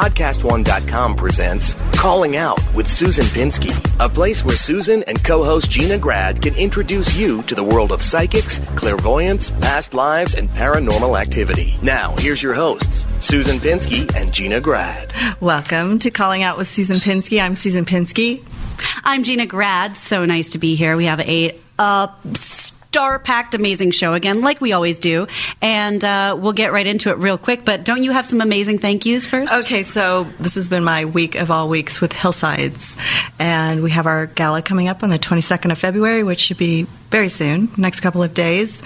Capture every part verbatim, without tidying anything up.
podcast one dot com presents Calling Out with Susan Pinsky, a place where Susan and co-host Gina Grad can introduce you to the world of psychics, clairvoyance, past lives, and paranormal activity. Now, here's your hosts, Susan Pinsky and Gina Grad. Welcome to Calling Out with Susan Pinsky. I'm Susan Pinsky. I'm Gina Grad. So nice to be here. We have a uh, star-packed, amazing show again, like we always do. And uh, we'll get right into it real quick. But don't you have some amazing thank yous first? Okay, so this has been my week of all weeks with Hillsides. And we have our gala coming up on the twenty-second of February, which should be very soon, next couple of days.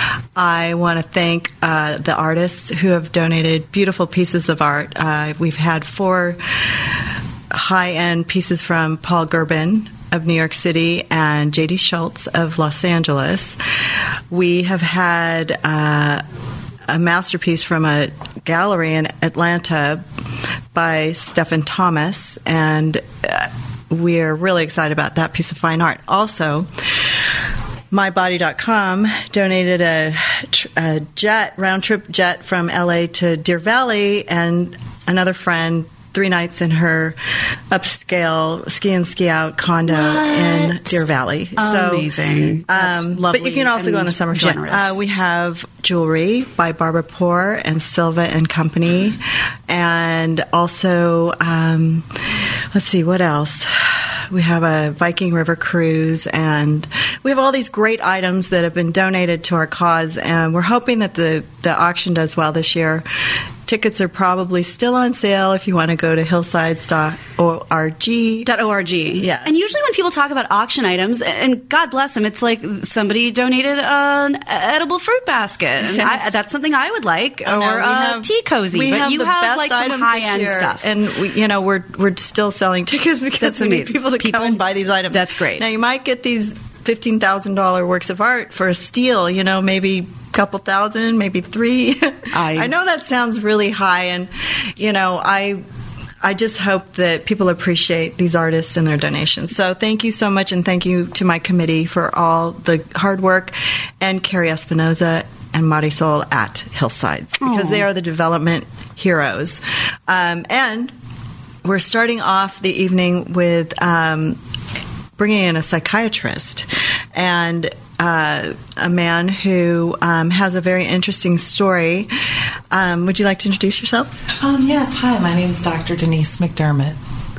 I want to thank uh, the artists who have donated beautiful pieces of art. Uh, we've had four high-end pieces from Paul Gerben of New York City and J D Schultz of Los Angeles. We have had uh, a masterpiece from a gallery in Atlanta by Stephen Thomas, and uh, we're really excited about that piece of fine art. Also, my body dot com donated a, a jet, round-trip jet from L A to Deer Valley, and another friend three nights in her upscale ski and ski out condo what? in Deer Valley. Amazing. So, um, but you can also go in the summer. Generous. Uh, we have jewelry by Barbara Poor and Silva and Company, and also um, let's see what else. We have a Viking River cruise, and we have all these great items that have been donated to our cause, and we're hoping that the, the auction does well this year. Tickets are probably still on sale if you want to go to hillsides dot org. .org. Yeah. And usually when people talk about auction items, and God bless them, it's like somebody donated an edible fruit basket. And yes. I, that's something I would like, oh, or no, a have, tea cozy. But have you the have best like some high-end stuff. And we, you know, we're we're still selling tickets because that's we need amazing. people to people, come and buy these items. That's great. Now, you might get these fifteen thousand dollars works of art for a steal, you know, maybe couple thousand, maybe three. I, I know that sounds really high, and you know, I I just hope that people appreciate these artists and their donations. So thank you so much, and thank you to my committee for all the hard work, and Carrie Espinoza and Marisol at Hillsides, because Aww. They are the development heroes. Um, and we're starting off the evening with um, bringing in a psychiatrist, and Uh, a man who um, has a very interesting story. Um, would you like to introduce yourself? Um, yes. Hi, my name is Doctor Denise McDermott.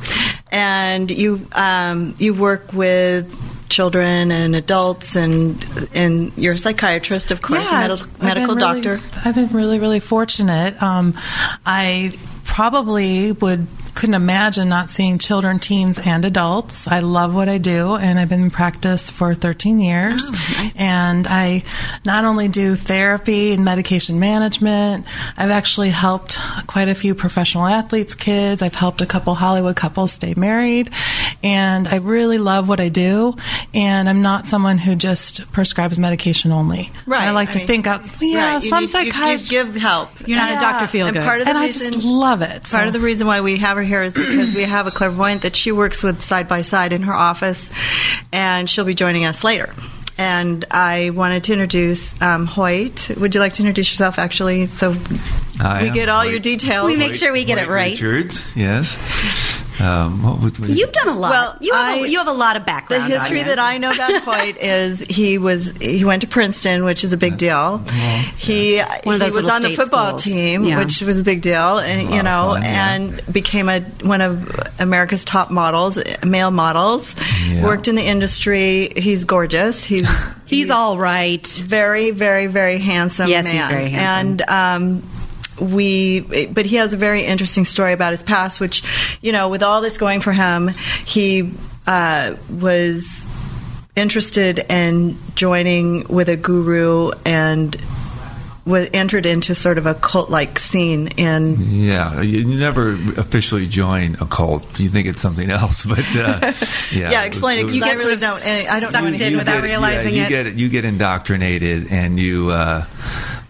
And you um, you work with children and adults, and and you're a psychiatrist, of course, yeah, a med- medical really, doctor. I've been really, really fortunate. Um, I probably would couldn't imagine not seeing children, teens, and adults. I love what I do, and I've been in practice for thirteen years. Oh, nice. And I not only do therapy and medication management, I've actually helped quite a few professional athletes' kids. I've helped a couple Hollywood couples stay married, and I really love what I do. And I'm not someone who just prescribes medication only. Right. I like I to mean, think out. Yeah, right. some you, psychiatrists you, you give help. You're not yeah. a Doctor Feelgood. And part of the and reason, I just love it. So. Part of the reason why we have her here is because we have a clairvoyant that she works with side by side in her office, and she'll be joining us later. And I wanted to introduce um, Hoyt. Would you like to introduce yourself, actually, so Hi, we get all Hoyt. your details? We make sure we get Hoyt it right. Richards, yes. Um, what, what, what, You've done a lot. Well, you, have I, a, you have a lot of background. The history on that I know about Hoyt is he was he went to Princeton, which is a big deal. Well, he One of those he was little on the state football schools. team, Yeah. which was a big deal, and A you lot know, of fun, yeah. and became a one of America's top models, male models. Yeah. Worked in the industry. He's gorgeous. He's He's all right. very, very, very handsome Yes, man. he's very handsome. And um, we, but he has a very interesting story about his past, which, you know, with all this going for him, he uh, was interested in joining with a guru and was entered into sort of a cult-like scene in. Yeah, you never officially join a cult. You think it's something else, but uh, yeah. Yeah, explain it. was- because You I get really sort of don't. I don't know sucked anything in about without it. realizing yeah, you it. Get, you get indoctrinated, and you uh,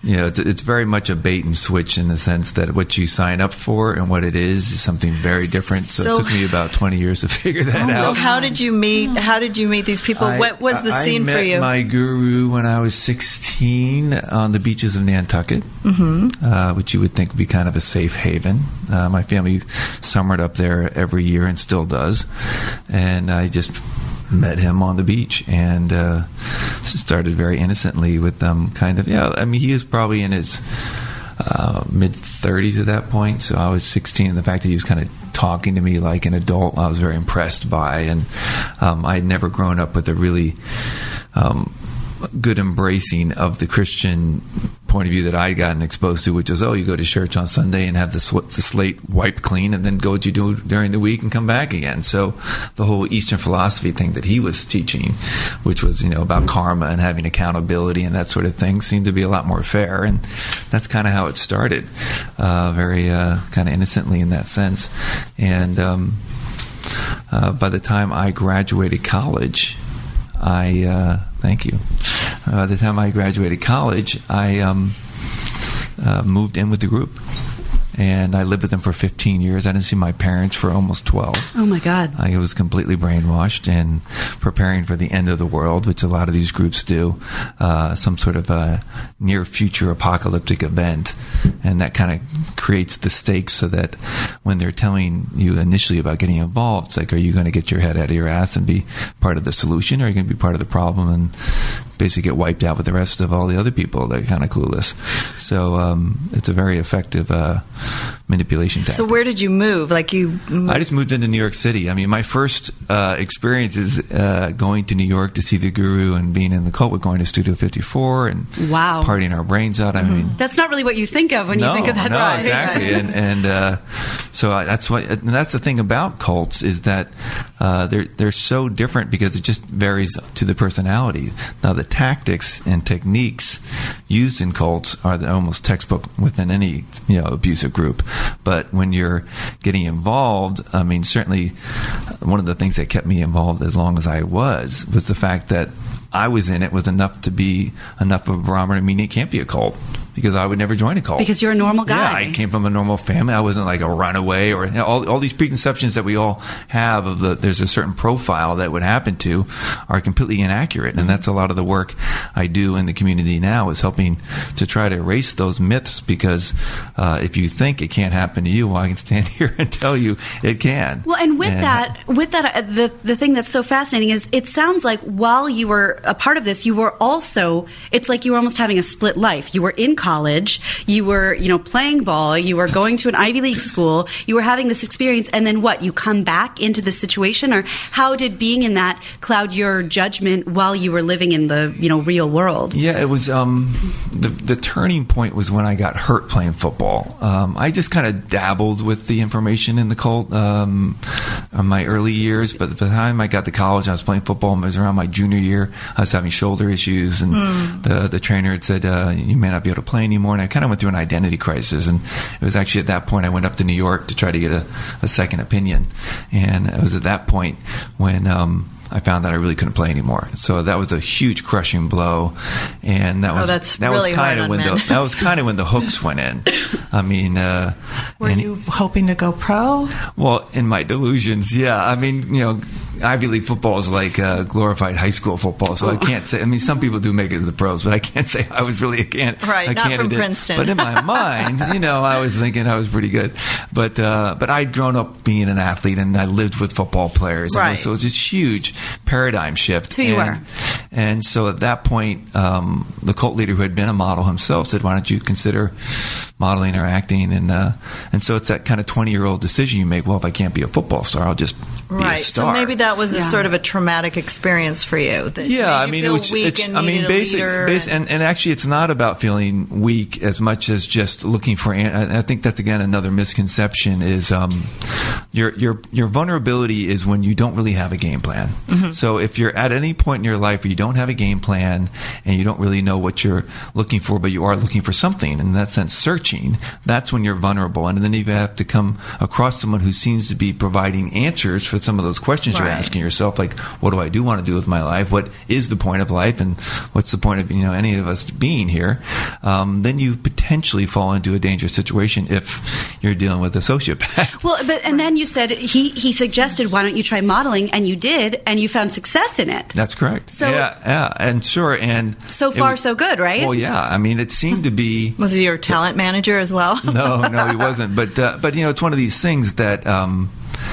you know, it's, it's very much a bait and switch in the sense that what you sign up for and what it is is something very different. So, so it took me about twenty years to figure that oh, out. So how did you meet? How did you meet these people? I, what was the I scene met for you? My guru when I was sixteen on the beaches of Nantucket, mm-hmm. uh, which you would think would be kind of a safe haven. Uh, my family summered up there every year and still does, and I just met him on the beach and uh, started very innocently with them. Kind of, yeah. I mean, he was probably in his uh, mid thirties at that point, so I was sixteen. And the fact that he was kind of talking to me like an adult, I was very impressed by. And um, I had never grown up with a really um, good embracing of the Christian point of view that I had gotten exposed to, which was, oh, you go to church on Sunday and have the, sw- the slate wiped clean and then go what you do during the week and come back again. So the whole Eastern philosophy thing that he was teaching, which was, you know, about karma and having accountability and that sort of thing, seemed to be a lot more fair. And that's kind of how it started, uh, very uh, kind of innocently in that sense. And um, uh, by the time I graduated college, I uh, thank you. Uh, by the time I graduated college, I um, uh, moved in with the group, and I lived with them for fifteen years. I didn't see my parents for almost twelve. Oh my God! I was completely brainwashed and preparing for the end of the world, which a lot of these groups do, uh, some sort of a near future apocalyptic event, and that kind of creates the stakes so that when they're telling you initially about getting involved, it's like, are you going to get your head out of your ass and be part of the solution, or are you going to be part of the problem and basically get wiped out with the rest of all the other people that are kind of clueless? So um, it's a very effective uh, manipulation tactic. So where did you move? Like you? Moved- I just moved into New York City. I mean, my first uh, experience is uh, going to New York to see the guru and being in the cult with going to Studio fifty-four and wow. partying our brains out. I mean, that's not really what you think of when no, you think of that. No, ride. exactly. and and uh, so I, that's what. And that's the thing about cults is that uh, they're they're so different because it just varies to the personality. Now the tactics and techniques used in cults are the, almost textbook within any you know abusive group. But when you're getting involved, I mean, certainly one of the things that kept me involved as long as I was was the fact that I was in it was enough to be enough of a barometer. I mean, it can't be a cult because I would never join a cult. Because you're a normal guy. Yeah, I came from a normal family. I wasn't like a runaway or you know, all, all these preconceptions that we all have of the there's a certain profile that would happen to are completely inaccurate. And that's a lot of the work I do in the community now is helping to try to erase those myths because uh, if you think it can't happen to you, well, I can stand here and tell you it can. Well, and with and, that, with that, uh, the the thing that's so fascinating is it sounds like while you were a part of this, you were also, it's like you were almost having a split life. You were in college, you were, you know, playing ball, you were going to an Ivy League school, you were having this experience, and then what? You come back into this situation, or how did being in that cloud your judgment while you were living in the, you know, real world? Yeah, it was, um, the, the turning point was when I got hurt playing football. Um, I just kind of dabbled with the information in the cult um, in my early years, but by the time I got to college, I was playing football. It was around my junior year. I was having shoulder issues, and mm. the the trainer had said, uh, you may not be able to play anymore, and I kind of went through an identity crisis, and it was actually at that point I went up to New York to try to get a, a second opinion, and it was at that point when um, I found that I really couldn't play anymore. So that was a huge crushing blow, and that was oh, that's that really was kind of when men. the that was kind of when the hooks went in. I mean, uh, were you hoping to go pro? Well, in my delusions, yeah. I mean, you know, Ivy League football is like uh, glorified high school football, so I can't say. I mean, some people do make it to the pros, but I can't say I was really a can. Right, a not candidate. from Princeton. But in my mind, you know, I was thinking I was pretty good. But uh, but I'd grown up being an athlete, and I lived with football players, right. and so it was this huge paradigm shift. Who you and, are. And so at that point, um, the cult leader who had been a model himself said, "Why don't you consider modeling or acting?" And uh, and so it's that kind of twenty-year-old decision you make. Well, if I can't be a football star, I'll just be right. a star. So maybe that was a yeah. sort of a traumatic experience for you. That yeah, made I you mean, feel it was. weak It's, and I mean, needed a basic, leader basic and, and actually, it's not about feeling weak as much as just looking for. I think that's again another misconception. Is um, your your your vulnerability is when you don't really have a game plan. Mm-hmm. So if you're at any point in your life where you don't don't have a game plan and you don't really know what you're looking for, but you are looking for something, in that sense, searching, that's when you're vulnerable. And then you have to come across someone who seems to be providing answers for some of those questions right. you're asking yourself, like, what do I do want to do with my life? What is the point of life? And what's the point of, you know, any of us being here? Um, then you potentially fall into a dangerous situation if you're dealing with a sociopath. Well, but and then you said he, he suggested, why don't you try modeling? And you did, and you found success in it. That's correct. So, yeah, yeah, and sure, and so far was, so good, right? Well, yeah. I mean, it seemed to be. Was he your talent manager as well? no, no, he wasn't. But uh, but you know, it's one of these things that. Um,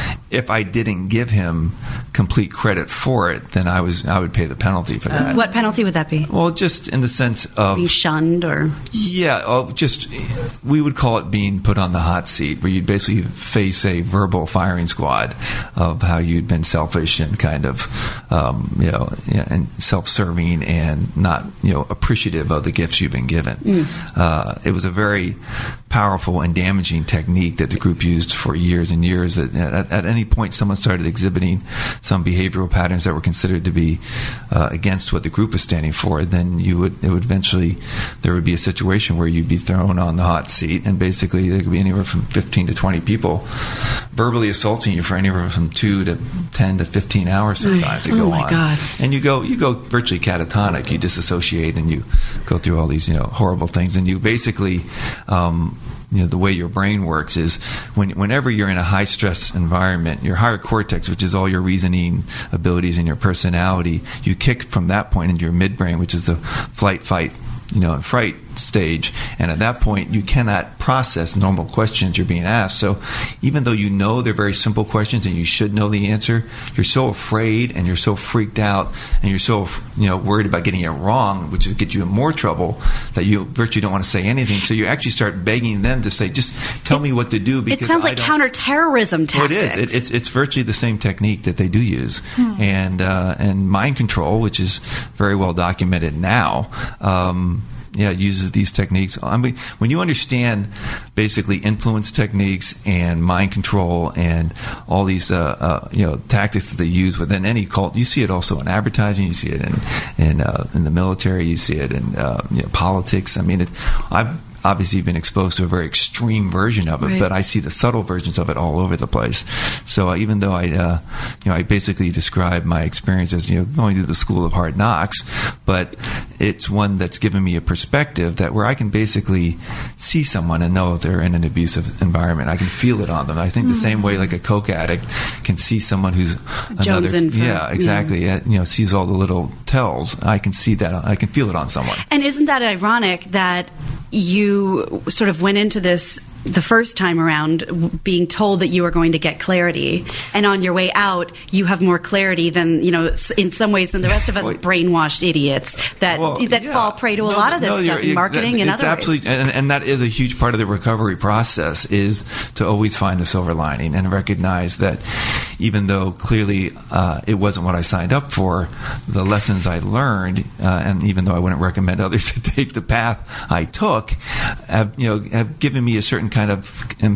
If I didn't give him complete credit for it, then I was I would pay the penalty for that. What penalty would that be? Well, just in the sense of being shunned, or yeah, of just we would call it being put on the hot seat, where you'd basically face a verbal firing squad of how you'd been selfish and kind of um, you know yeah, and self-serving and not you know appreciative of the gifts you've been given. Mm. Uh, it was a very powerful and damaging technique that the group used for years and years. At, at, at any point, someone started exhibiting some behavioral patterns that were considered to be uh, against what the group was standing for, then you would it would eventually there would be a situation where you'd be thrown on the hot seat, and basically there could be anywhere from fifteen to twenty people verbally assaulting you for anywhere from two to ten to fifteen hours sometimes to oh go my on. God. And you go you go virtually catatonic. You disassociate and you go through all these you know horrible things, and you basically. Um, You know, the way your brain works is when, whenever you're in a high stress environment, your higher cortex, which is all your reasoning abilities and your personality, you kick from that point into your midbrain, which is the flight, fight, you know, and fright stage. And at that point, you cannot process normal questions you're being asked. So even though you know they're very simple questions and you should know the answer, you're so afraid and you're so freaked out and you're so, you know, worried about getting it wrong, which would get you in more trouble, that you virtually don't want to say anything. So you actually start begging them to say, just tell it, me what to do. Because it sounds I like don't... counterterrorism tactics. Well, it is. It, it's it's virtually the same technique that they do use, hmm. and uh, and mind control, which is very well documented now. Um, Yeah, it uses these techniques. I mean, when you understand basically influence techniques and mind control and all these, uh, uh, you know, tactics that they use within any cult, you see it also in advertising. You see it in in, uh, in the military. You see it in uh, you know, politics. I mean, it, I've obviously been exposed to a very extreme version of it, right. but I see the subtle versions of it all over the place. So uh, even though I, uh, you know, I basically describe my experience as, you know, going through the school of hard knocks, but it's one that's given me a perspective that where I can basically see someone and know if they're in an abusive environment. I can feel it on them. I think mm-hmm. the same way like a coke addict can see someone who's another, Jonesing for, yeah, exactly. Yeah. You know, sees all the little tells. I can see that. I can feel it on someone. And isn't that ironic that you sort of went into this the first time around being told that you were going to get clarity, and on your way out you have more clarity than, you know, in some ways than the rest of us well, brainwashed idiots that well, that yeah. fall prey to a no, lot of this no, stuff in marketing that, and it's other absolutely, ways. And, and that is a huge part of the recovery process, is to always find the silver lining and recognize that even though clearly uh, it wasn't what I signed up for, the lessons I learned, uh, and even though I wouldn't recommend others to take the path I took, have, you know, have given me a certain kind of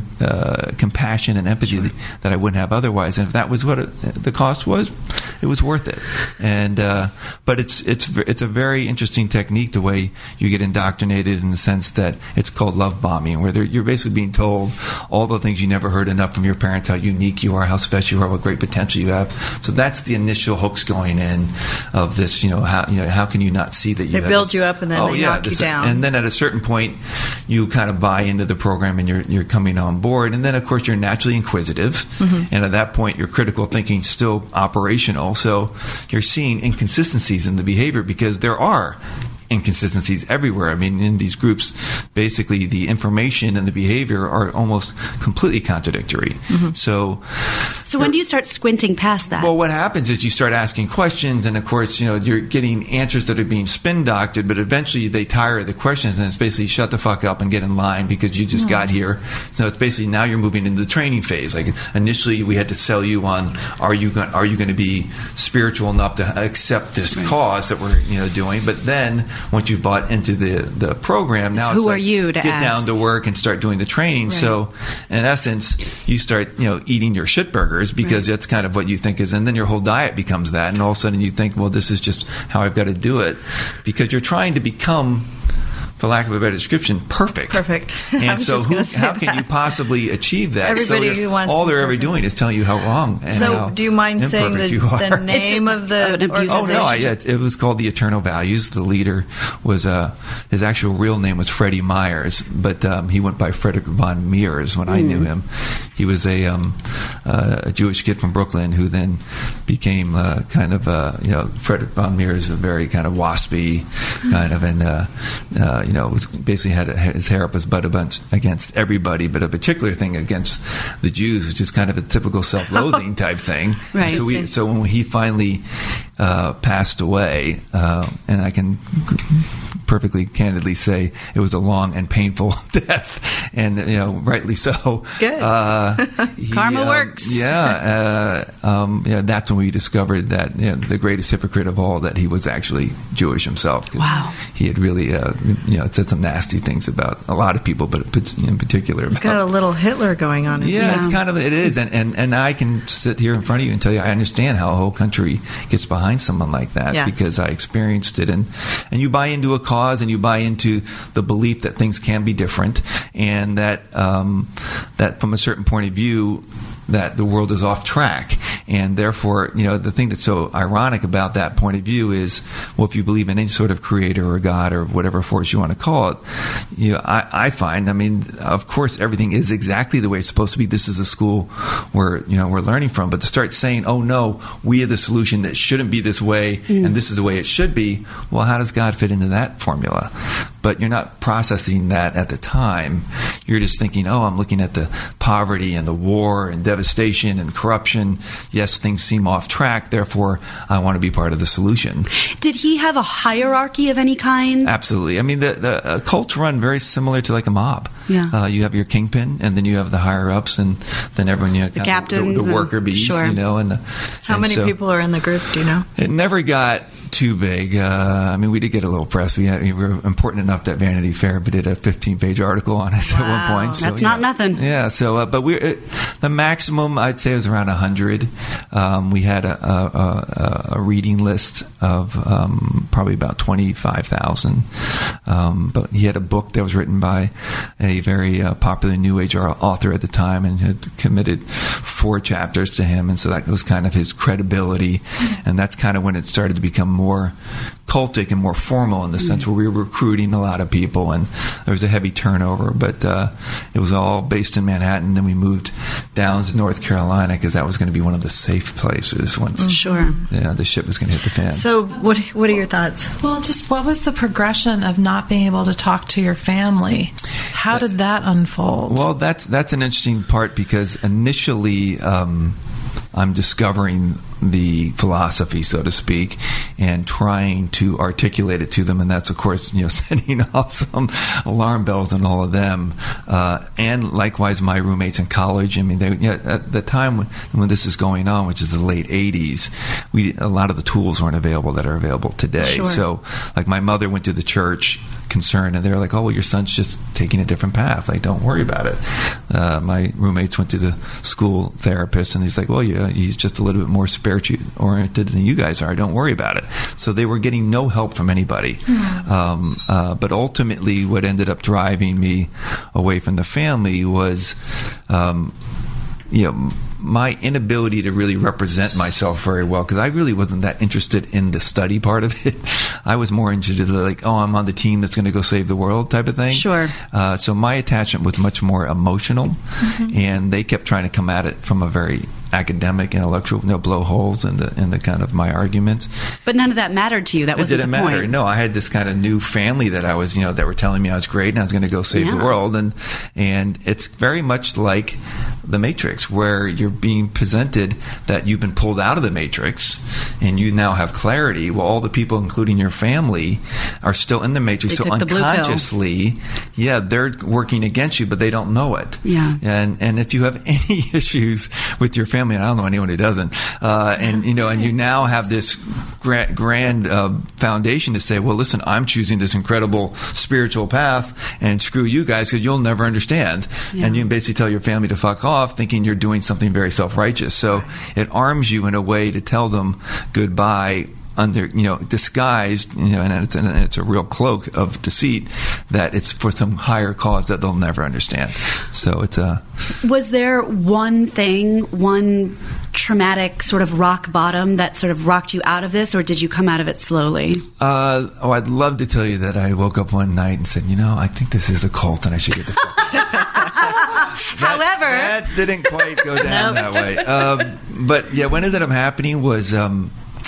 uh, compassion and empathy sure. that I wouldn't have otherwise. And if that was what it, the cost was, it was worth it. And uh, but it's it's it's a very interesting technique, the way you get indoctrinated, in the sense that it's called love bombing, where you're basically being told all the things you never heard enough from your parents, how unique you are, how special you are, what great potential you have. So that's the initial hooks going in of this. You know, how you know how can you not see that you? They have build this, you up and then oh, they yeah, knock this, you down. And then at a certain point, you kind of buy into the program and you're you're coming on board. And then, of course, you're naturally inquisitive. Mm-hmm. And at that point, your critical thinking is still operational. So you're seeing inconsistencies in the behavior, because there are inconsistencies everywhere. I mean, in these groups, basically the information and the behavior are almost completely contradictory. Mm-hmm. So, so when do you start squinting past that? Well, what happens is you start asking questions, and of course, you know, you're getting answers that are being spin doctored, but eventually they tire of the questions, and it's basically shut the fuck up and get in line because you just mm-hmm. got here. So it's basically now you're moving into the training phase. Like initially, we had to sell you on are you going are you going to be spiritual enough to accept this right. cause that we're you know doing, but then once you've bought into the, the program, now Who it's are like, you to get ask? down to work and start doing the training. Right. So in essence, you start, you know, eating your shit burgers because Right. that's kind of what you think is, and then your whole diet becomes that, and all of a sudden you think, well, this is just how I've got to do it, because you're trying to become, for lack of a better description, perfect. Perfect. I And was so, just who, gonna say how can that. you possibly achieve that? Everybody so who wants all to be they're ever perfect. doing is telling you how wrong. And So, how do you mind saying the, imperfect you are. the name It's- of the an abusive Oh organization? no! I, yeah, it, it was called the Eternal Values. The leader was uh, his actual real name was Freddie Myers, but um, he went by Frederick von Mears when I knew him. He was a, um, uh, a Jewish kid from Brooklyn who then became uh, kind of uh, you know Frederick von Mears, a very kind of waspy kind of, and uh, uh, you know was basically had his hair up his butt a bunch against everybody, but a particular thing against the Jews, which is kind of a typical self-loathing type thing. Right. So we so when he finally uh, passed away, uh, and I can perfectly candidly say it was a long and painful death, and you know, rightly so. Good. Uh, he, Karma um, works. Yeah, uh, um, yeah. That's when we discovered that you know, the greatest hypocrite of all, that he was actually Jewish himself. 'Cause Wow. He had really, uh, you know, said some nasty things about a lot of people, but in particular It's got a about. little Hitler going on. in Yeah, there. it's kind of it is, and, and and I can sit here in front of you and tell you I understand how a whole country gets behind someone like that Yeah. because I experienced it, and and you buy into a cause and you buy into the belief that things can be different, and that um, that from a certain point of view, that the world is off track, and therefore, you know, the thing that's so ironic about that point of view is, well, if you believe in any sort of creator or God or whatever force you want to call it, you know, I, I find, I mean, of course, everything is exactly the way it's supposed to be. This is a school where, you know, we're learning from, but to start saying, oh no, we are the solution that shouldn't be this way, Mm. and this is the way it should be, well, how does God fit into that formula? But you're not processing that at the time. You're just thinking, oh, I'm looking at the poverty and the war and devastation and corruption. Yes, things seem off track. Therefore, I want to be part of the solution. Did he have a hierarchy of any kind? Absolutely. I mean, the, the uh, cults run very similar to like a mob. Yeah. Uh, you have your kingpin, and then you have the higher ups, and then everyone, you know, The kind of captains the, the and- worker bees, sure. you know. And the, How and many so people are in the group? Do you know? It never got too big. Uh, I mean, we did get a little press. We, had, we were important enough that Vanity Fair did a fifteen-page article on us at one Wow. point. So, That's yeah. not nothing. Yeah. So, uh, but we uh, the maximum I'd say was around a hundred. Um, we had a, a, a, a reading list of um, probably about twenty-five thousand. Um, but he had a book that was written by a very uh, popular New Age author at the time, and had committed four chapters to him, and so that was kind of his credibility, and that's kind of when it started to become more cultic and more formal in the sense where we were recruiting a lot of people, and there was a heavy turnover, but uh, it was all based in Manhattan. Then we moved down to North Carolina because that was going to be one of the safe places once Sure. yeah, the ship was going to hit the fan. So, what what are your thoughts? Well, just what was the progression of not being able to talk to your family? How did that unfold? Well, that's that's an interesting part because initially um, I'm discovering the philosophy, so to speak, and trying to articulate it to them, and that's of course, you know, setting off some alarm bells in all of them. Uh, and likewise, my roommates in college. I mean, they, you know, at the time when, when this is going on, which is the late eighties, we a lot of the tools weren't available that are available today. Sure. So, like, my mother went to the church concerned, and they're like, "Oh, well, your son's just taking a different path. Like, don't worry about it." Uh, my roommates went to the school therapist, and he's like, "Well, yeah, he's just a little bit more spiritual oriented than you guys are. Don't worry about it." So they were getting no help from anybody. Mm. Um, uh, but ultimately, what ended up driving me away from the family was, um, you know, my inability to really represent myself very well, because I really wasn't that interested in the study part of it. I was more interested in the, like, oh, I'm on the team that's going to go save the world type of thing. Sure. Uh, so my attachment was much more emotional, mm-hmm. and they kept trying to come at it from a very academic, intellectual, you know, blow holes in the in the kind of my arguments. But none of that mattered to you. That It wasn't didn't the matter. point. No, I had this kind of new family that I was, you know, that were telling me I was great and I was going to go save Yeah. the world, and and it's very much like the Matrix, where you're being presented that you've been pulled out of the Matrix and you now have clarity. Well, all the people, including your family, are still in the Matrix. They so took the blue pill. unconsciously, yeah, they're working against you, but they don't know it. Yeah. And and if you have any issues with your family, and I don't know anyone who doesn't, uh, and you know, and you now have this grand, grand uh, foundation to say, well, listen, I'm choosing this incredible spiritual path, and screw you guys, because you'll never understand. Yeah. And you can basically tell your family to fuck off, thinking you're doing something very self-righteous. So it arms you in a way to tell them goodbye under, you know, disguised, you know, and it's, and it's a real cloak of deceit that it's for some higher cause that they'll never understand. So it's a... Was there one thing, one traumatic sort of rock bottom that sort of rocked you out of this, or did you come out of it slowly? Uh, oh, I'd love to tell you that I woke up one night and said, you know, I think this is a cult and I should get the fuck out. That, However, that didn't quite go down that way. Um, but yeah, what ended up happening was um,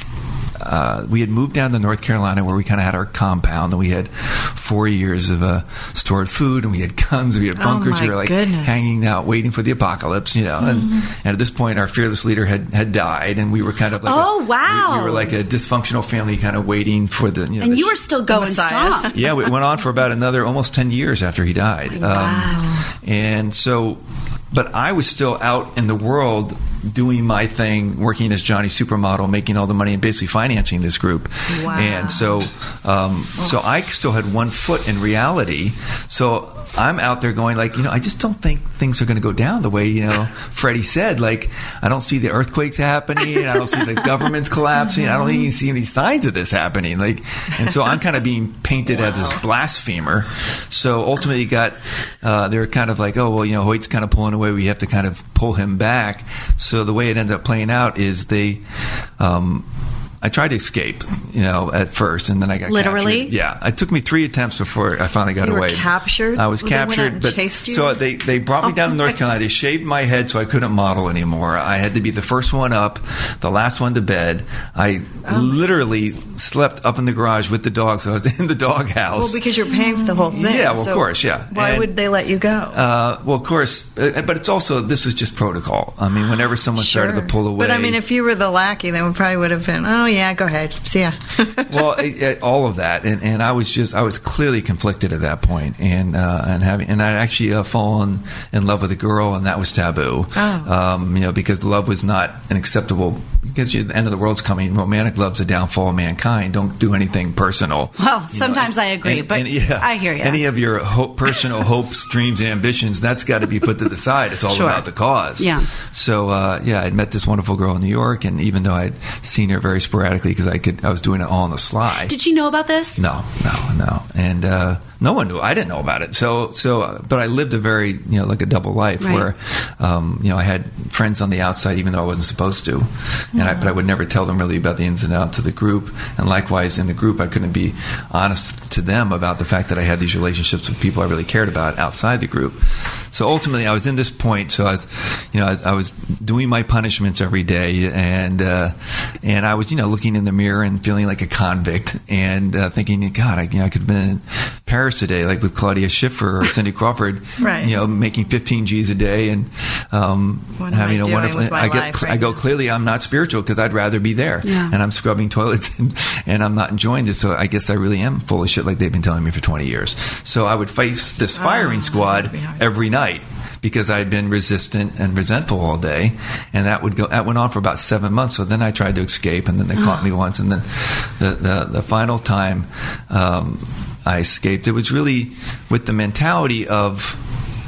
uh, we had moved down to North Carolina, where we kind of had our compound, and we had four years of uh, stored food, and we had guns, and we had bunkers. Oh, my we were like goodness. hanging out, waiting for the apocalypse, you know. Mm-hmm. And, and at this point, our fearless leader had, had died, and we were kind of like oh a, wow, we, we were like a dysfunctional family, kind of waiting for the you know. And the you sh- were still going strong. Yeah, it went on for about another almost ten years after he died. Wow. Um, and so, but I was still out in the world doing my thing, working as Johnny Supermodel, making all the money, and basically financing this group. Wow. And so, um, oh. so I still had one foot in reality. So I'm out there going like, you know, I just don't think things are going to go down the way, you know, Freddie said. Like, I don't see the earthquakes happening. I don't see the government collapsing. I don't even see any signs of this happening. Like, and so I'm kind of being painted wow. as this blasphemer. So ultimately, got uh, they were kind of like, oh well, you know, Hoyt's kind of pulling away. We have to kind of pull him back. So the way it ended up playing out is they. Um, I tried to escape, you know, at first, and then I got literally. captured. Yeah, it took me three attempts before I finally got you away. Were captured. I was well, captured, they went out and but chased you? so they they brought me down to North Carolina. They shaved my head so I couldn't model anymore. I had to be the first one up, the last one to bed. I oh literally slept up in the garage with the dog, so I was in the dog house. Well, because you're paying for the whole thing. Yeah, well, so of course, yeah. Why and, would they let you go? Uh, well, of course, uh, but it's also this is just protocol. I mean, whenever someone sure. started to pull away, but I mean, if you were the lackey, then we probably would have been. Oh yeah, go ahead, see ya. Well, it, it, all of that, and, and I was just I was clearly conflicted at that point, and uh, and having and I actually uh, fallen in love with a girl, and that was taboo. Oh. Um, you know, because love was not an acceptable. Because you, the end of the world's coming. Romantic love's the downfall of mankind. Don't do anything personal. Well, sometimes know. I agree, and, but and, yeah, I hear you. Any of your hope, personal hopes, dreams, and ambitions, that's got to be put to the side. It's all sure. about the cause. Yeah. So uh, yeah, I'd met this wonderful girl in New York, and even though I'd seen her very sporadically, because I could, I was doing it all on the sly. Did she know about this? No, no, no, and uh, no one knew. I didn't know about it. So, so, uh, but I lived a very, you know, like a double life right. where, um, you know, I had friends on the outside, even though I wasn't supposed to, and mm-hmm. I, but I would never tell them really about the ins and outs of the group. And likewise, in the group, I couldn't be honest to them about the fact that I had these relationships with people I really cared about outside the group. So ultimately, I was in this point. So I was, you know, I, I was doing my punishments every day, and uh, and I was, you know, looking in the mirror and feeling like a convict, and uh, thinking, God, I, you know, I could have been in Paris today, like with Claudia Schiffer or Cindy Crawford, right. you know, making fifteen G's a day and um, having a wonderful. I get, life, right I go now? Clearly, I'm not spiritual because I'd rather be there, yeah. and I'm scrubbing toilets and, and I'm not enjoying this. So I guess I really am full of shit, like they've been telling me for twenty years. So I would face this firing oh, squad every night, because I had been resistant and resentful all day, and that would go. That went on for about seven months. So then I tried to escape, and then they caught me once, and then the the, the final time um, I escaped, it was really with the mentality of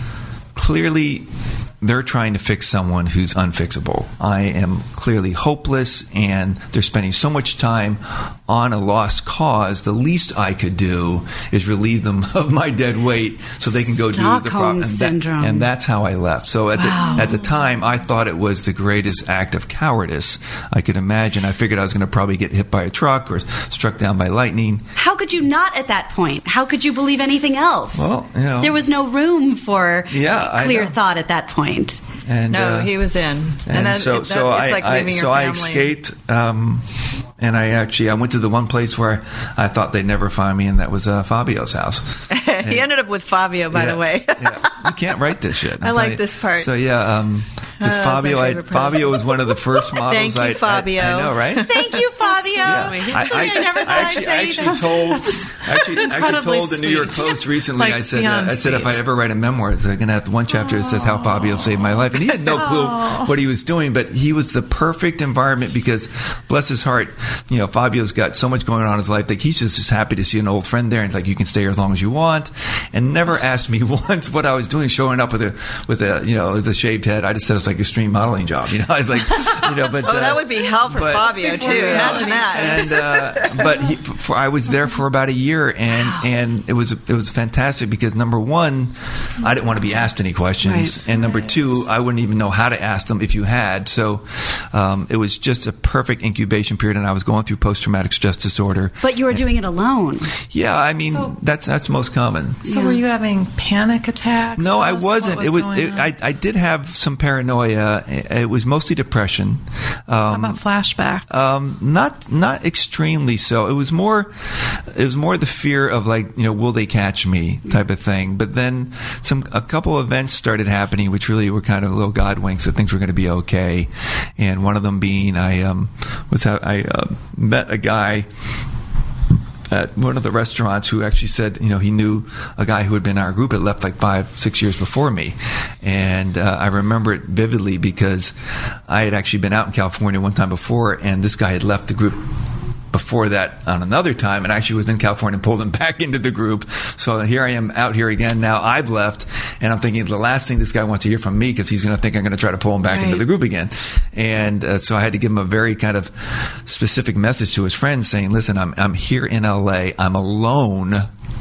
clearly they're trying to fix someone who's unfixable. I am clearly hopeless, and they're spending so much time on a lost cause. The least I could do is relieve them of my dead weight so they can go Stockholm do the problem. And, syndrome. That, and that's how I left. So at, wow. the, at the time, I thought it was the greatest act of cowardice I could imagine. I figured I was going to probably get hit by a truck or struck down by lightning. How could you not at that point? How could you believe anything else? Well, you know. There was no room for yeah, clear thought at that point. And, no, uh, he was in, and, and then so, that, so it's I, like I leaving so your I family. escaped, um, and I actually I went to the one place where I thought they'd never find me, and that was uh, Fabio's house. And he ended up with Fabio, by yeah, the way. yeah. You can't write this shit. I like this part. So yeah, um, because Oh, Fabio, I, part. Fabio was one of the first models. Thank you, I, Fabio. I, I know, right? Thank you, Fabio. Yeah. I, I, I never thought I I'd actually, say I actually that. told, actually, actually incredibly told the New York sweet. Post recently. Like, I said, uh, beyond I said, if I sweet. ever write a memoir, it's going to have one chapter that says how Fabio saved my life, and he had no clue what he was doing, but he was the perfect environment because, bless his heart, you know, Fabio's got so much going on in his life. Like he's just, just happy to see an old friend there, and it's like you can stay here as long as you want, and never asked me once what I was doing, showing up with a with a you know with a shaved head. I just said it was like a extreme modeling job. You know, I was like, you know, but Oh, uh, that would be hell for but- Fabio, too. Imagine that. and uh, but he, for, I was there for about a year, and and it was it was fantastic because number one, I didn't want to be asked any questions, Right. and number two, I wouldn't even know how to ask them if you had. So um, it was just a perfect incubation period, and I was going through post traumatic stress disorder. But you were doing it alone. Yeah, I mean So- that's that's most common. So Yeah. were you having panic attacks? No, Tell I us wasn't. what it was. going It, on. I I did have some paranoia. It, it was mostly depression. How Um, about flashbacks? Um, not not extremely so. It was more, it was more the fear of like you know will they catch me type of thing. But then some a couple events started happening, which really were kind of little God winks that things were going to be okay. And one of them being I um was ha- I uh, met a guy at one of the restaurants who actually said, you know, he knew a guy who had been in our group had left like five, six years before me. And uh, I remember it vividly because I had actually been out in California one time before, and this guy had left the group before that on another time and actually was in California and pulled him back into the group. So here I am out here again. Now I've left, and I'm thinking the last thing this guy wants to hear from me because he's going to think I'm going to try to pull him back Right. into the group again. And uh, so I had to give him a very kind of specific message to his friends saying, listen, I'm, I'm here in L A. I'm alone.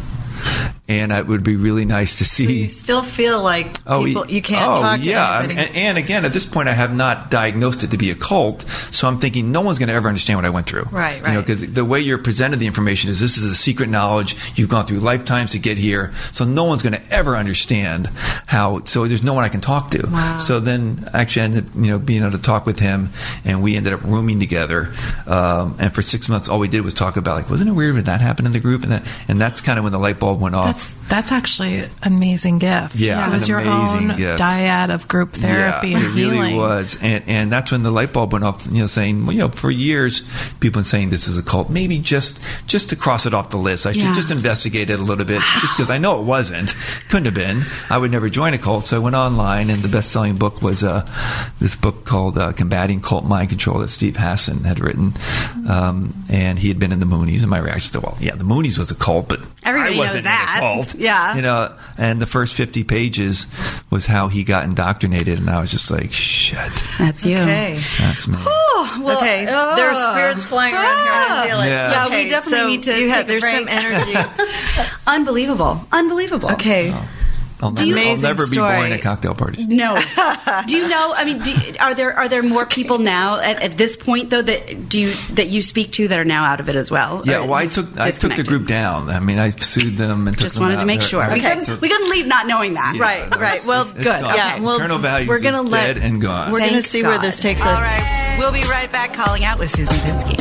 And it would be really nice to see. You still feel like Oh, people, y- you can't oh, talk to yeah. anybody. And, and again, at this point, I have not diagnosed it to be a cult, so I'm thinking no one's going to ever understand what I went through. Right, You know, right. because the way you're presented the information is this is a secret knowledge. You've gone through lifetimes to get here, so no one's going to ever understand how. So there's no one I can talk to. Wow. So then, actually, I ended up, you know, being able to talk with him, and we ended up rooming together. Um, and for six months, all we did was talk about like, wasn't it weird when that happened in the group? And that, and that's kind of when the light bulb went off. That's that's actually an amazing gift. Yeah, it was an your amazing own gift. dyad of group therapy yeah, and it healing. really was, and and that's when the light bulb went off. You know, saying, well, you know, for years people have been saying this is a cult. Maybe just just to cross it off the list, I should Yeah. just investigate it a little bit, just because I know it wasn't, couldn't have been. I would never join a cult, so I went online, and the best-selling book was uh, this book called uh, "Combating Cult Mind Control" that Steve Hassan had written, um, and he had been in the Moonies. And my reaction to, well, yeah, the Moonies was a cult, but Everybody I knows wasn't that. in a cult. Yeah. you know. And the first fifty pages was how he got indoctrinated, and I was just like, shit, That's you. Okay. that's me. Well, okay, there are spirits flying around here. I can feel it. Yeah. Yeah, we Okay, definitely so need to You take have, a there's break. some energy. Unbelievable. Unbelievable. Okay. I'll Do never, you- I'll never be Amazing born story. at cocktail parties. No. Do you know? I mean, do, are there are there more people now at, at this point though that do you, that you speak to that are now out of it as well? Yeah, Or well, I you've took I took the disconnected? group down. I mean, I sued them and took Just them wanted out. to make They're- sure. they're- We couldn't, they're- we couldn't leave not knowing that. Yeah. Right, right. Well, It's good. gone. Yeah, well, Eternal values we're gonna is let, dead and gone. We're going to Thank see where God. this takes All us. right. We'll be right back calling out with Susan Pinsky.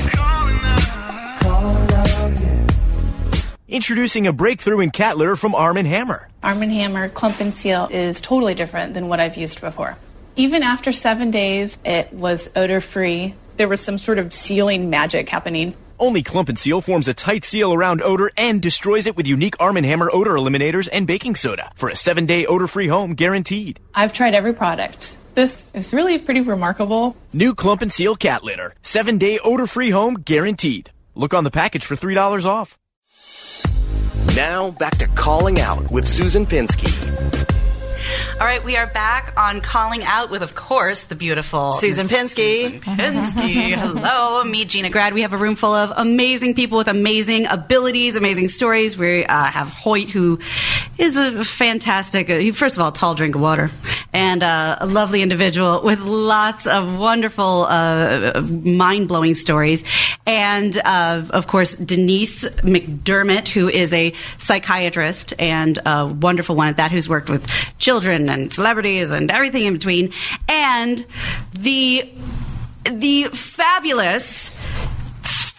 Introducing a breakthrough in cat litter from Arm and Hammer. Arm and Hammer Clump and Seal is totally different than what I've used before. Even after seven days, it was odor-free. There was some sort of sealing magic happening. Only Clump and Seal forms a tight seal around odor and destroys it with unique Arm and Hammer odor eliminators and baking soda for a seven-day odor-free home guaranteed. I've tried every product. This is really pretty remarkable. New Clump and Seal cat litter. Seven-day odor-free home guaranteed. Look on the package for three dollars off. Now back to Calling Out with Susan Pinsky. All right, we are back on Calling Out with, of course, the beautiful Susan Miss Pinsky. Susan Pinsky. Hello, me, Gina Grad. We have a room full of amazing people with amazing abilities, amazing stories. We uh, have Hoyt, who is a fantastic, uh, first of all, a tall drink of water, and uh, a lovely individual with lots of wonderful, uh, mind-blowing stories. And, uh, of course, Denise McDermott, who is a psychiatrist and a wonderful one at that, who's worked with children and celebrities and everything in between, and the the fabulous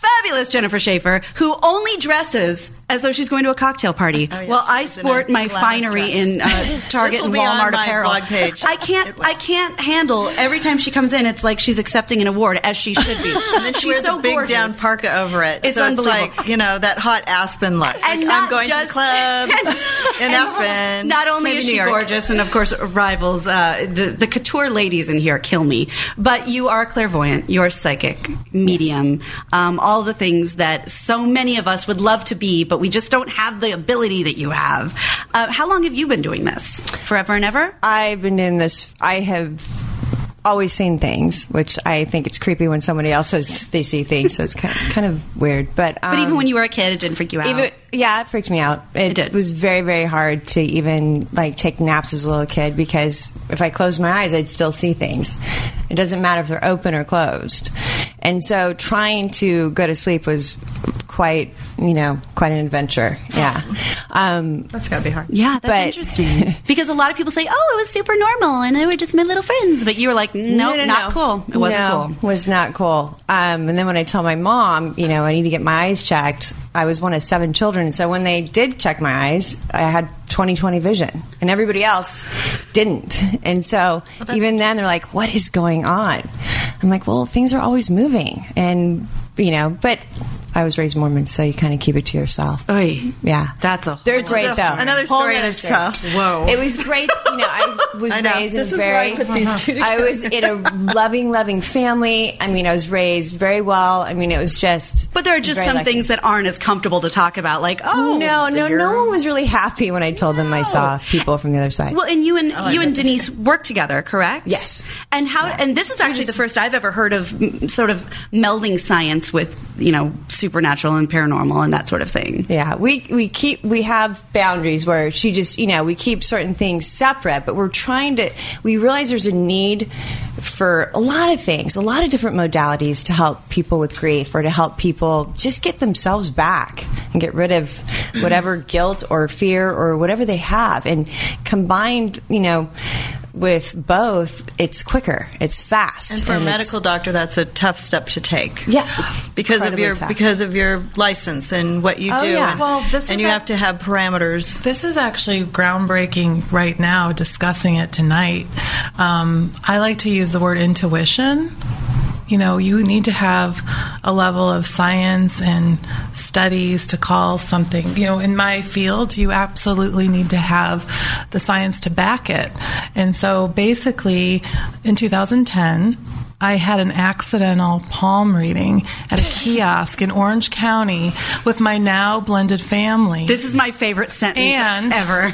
fabulous Jennifer Schaefer, who only dresses as though she's going to a cocktail party. Oh, yeah, well, I she's in sport a my glamorous finery dress. in uh, Target This will and be on Walmart my apparel. blog page. I can't. It will. I can't handle every time she comes in. It's like she's accepting an award, as she should be. And then she she's wears so a big gorgeous. down parka over it. It's so unbelievable. It's like, you know, that hot Aspen look. And Like, not I'm going just, to the club in and Aspen. Not only maybe is New she York. gorgeous, and of course rivals uh, the the couture ladies in here kill me. But you are clairvoyant. You're psychic, medium, yes. um, all the things that so many of us would love to be, but we just don't have the ability that you have. Uh, how long have you been doing this? Forever and ever? I've been doing this. I have always seen things, which I think it's creepy when somebody else says they see things, so it's kind of, kind of weird. But um, but even when you were a kid, it didn't freak you out. Even, yeah, it freaked me out. It, it did. was very, very hard to even like take naps as a little kid, because if I closed my eyes, I'd still see things. It doesn't matter if they're open or closed. And so trying to go to sleep was quite, you know, quite an adventure. Yeah. Um, That's got to be hard. Yeah, that's but, interesting. Because a lot of people say, oh, it was super normal and they were just my little friends. But you were like, nope, no, no, not no. cool. It wasn't no, cool. was not cool. Um, and then when I told my mom, you know, I need to get my eyes checked, I was one of seven children. So when they did check my eyes, I had twenty twenty vision, and everybody else didn't. And so well, even then, they're like, what is going on? I'm like, well, things are always moving. And, you know, but I was raised Mormon, so you kind of keep it to yourself. Oy. Yeah. That's a They're great, though. Another Whole story in nother itself. story. Whoa. It was great. You know, I was I know. raised This in is very... why I put these two I was in a loving, loving family. I mean, I was raised very well. I mean, it was just... But there are just very some lucky. things that aren't as comfortable to talk about, like, oh... No, no, you're- no one was really happy when I told them I saw people from the other side. Well, and you and Oh, you and Denise work together, correct? Yes. And how? Yeah. And this is actually the first I've ever heard of mm, sort of melding science with, you know, supernatural and paranormal and that sort of thing. Yeah, we we keep we have boundaries where she just, you know, we keep certain things separate, but we're trying to. We realize there's a need for a lot of things, a lot of different modalities to help people with grief, or to help people just get themselves back and get rid of whatever guilt or fear or whatever they have, and combined, you know, with both, it's quicker, it's fast. And for a it's- medical doctor, that's a tough step to take. Yeah, because of incredibly your tough. because of your license and what you Oh, do. yeah. And, Well, this and is you a- have to have parameters. This is actually groundbreaking right now, discussing it tonight. Um, I like to use the word intuition. You know, you need to have a level of science and studies to call something. You know, in my field, you absolutely need to have the science to back it. And so basically, in two thousand ten, I had an accidental palm reading at a kiosk in Orange County with my now blended family. This is my favorite sentence and ever.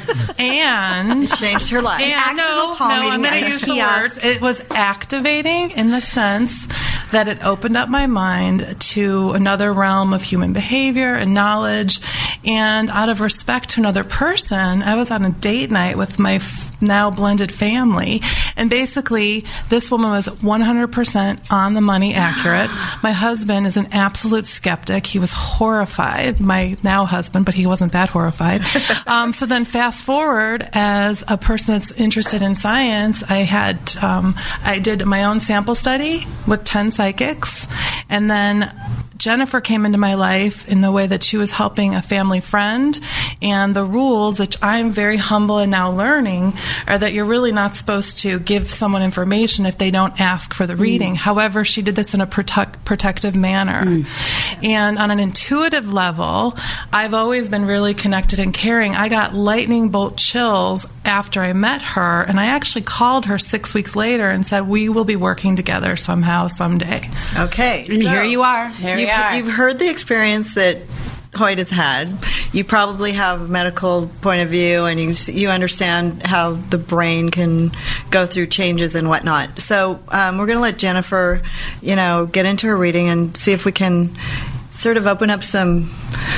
And Changed her life. and Accidental no, palm no, I'm reading going at to a use the kiosk. word. It was activating in the sense that it opened up my mind to another realm of human behavior and knowledge. And out of respect to another person, I was on a date night with my f- now blended family. And basically, this woman was one hundred percent on the money accurate. My husband is an absolute skeptic. He was horrified, my now husband, but he wasn't that horrified. um, so then fast forward, as a person that's interested in science, I had, um, I did my own sample study with ten psychics, and then Jennifer came into my life in the way that she was helping a family friend, and the rules, which I'm very humble and now learning, are that you're really not supposed to give someone information if they don't ask for the reading. Mm. However, she did this in a protect, protective manner. Mm. And on an intuitive level, I've always been really connected and caring. I got lightning bolt chills after I met her, and I actually called her six weeks later and said, we will be working together somehow, someday. Okay. And here you are. Here You've, we are. you've heard the experience that Hoyt has had. You probably have a medical point of view, and you s- you understand how the brain can go through changes and whatnot. So um, we're going to let Jennifer, you know, get into her reading and see if we can sort of open up some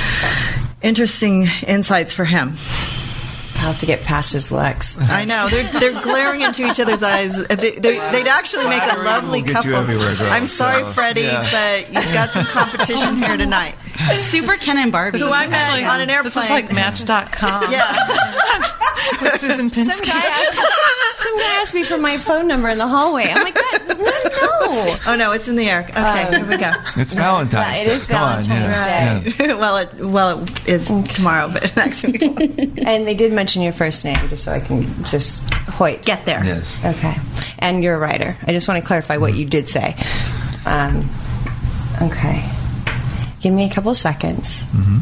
interesting insights for him. I'll have to get past his looks. I know they're they're glaring into each other's eyes. They, they, they'd actually make a Flattery lovely will get couple. you everywhere, girl, I'm sorry, so, Freddie, yeah. but you've got some competition here tonight. Super Ken and Barbie. Who I met on an airplane. This is like Match dot com. Yeah. With Susan Some Pinsky. guy, asked, some guy asked me for my phone number in the hallway. I'm like, no, no, Oh no, it's in the air. Okay, Um, here we go. It's Valentine's it Day. is Come on, Valentine's yeah, Day. yeah. well, it well it is tomorrow, but next week. And they did mention your first name, just so I can just Hoyt. Get there. Yes. Okay. And you're a writer. I just want to clarify what you did say. Um, okay. Give me a couple of seconds. Mm-hmm.